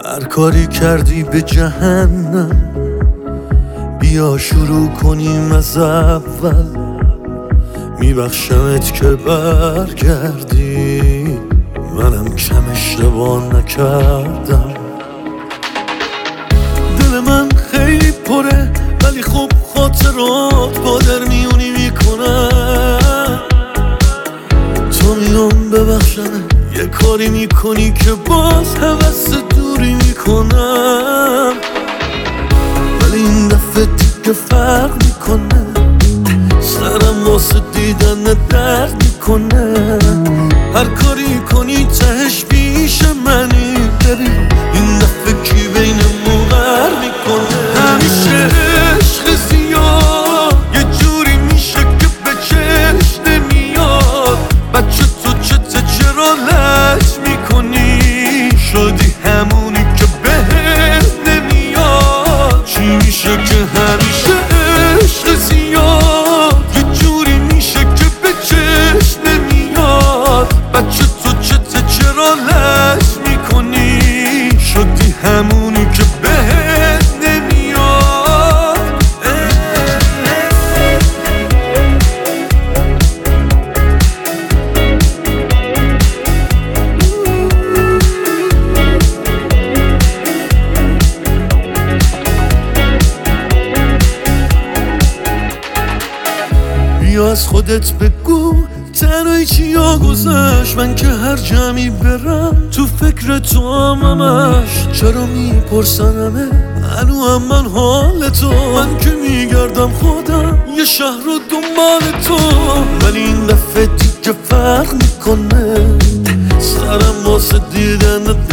هر کاری کردی به جهنم، بیا شروع کنیم از اول. میبخشمت که برگردی، منم کم اشتباه نکردم. دل من خیلی پره ولی خب خاطرات با در میونی میکنن. تو میام ببخشم یه کاری میکنی که باز هوس دوری میکنم، ولی این دفعه دیگه فرق میکنه. سرم واسه دیدن درد میکنه. هر کاری کنی تهش پیش منی. ببین این دفعه کی بینمون غر میکنه. همیشه عشق زیاد یه جوری میشه که به چشم نمیاد. بچه تو چرا لج میکنی؟ شدی همونی که بهت نمیاد. چی میشه که همیشه عشق زیاد یه جوری میشه که به چشم نمیاد. بچه تو چرا لج میکنی؟ شدی همونی که بهت نمیاد. بیا از خودت بگو تنهایی چیا گذشت. من که هر جمعی برم تو فکر تو همش. چرا میپرسن همه هنو هم من حال تو؟ من که میگردم خودم یه شهر رو دنبال تو، ولی این دفعه دیگه فرق میکنه. سرم واسه دیدن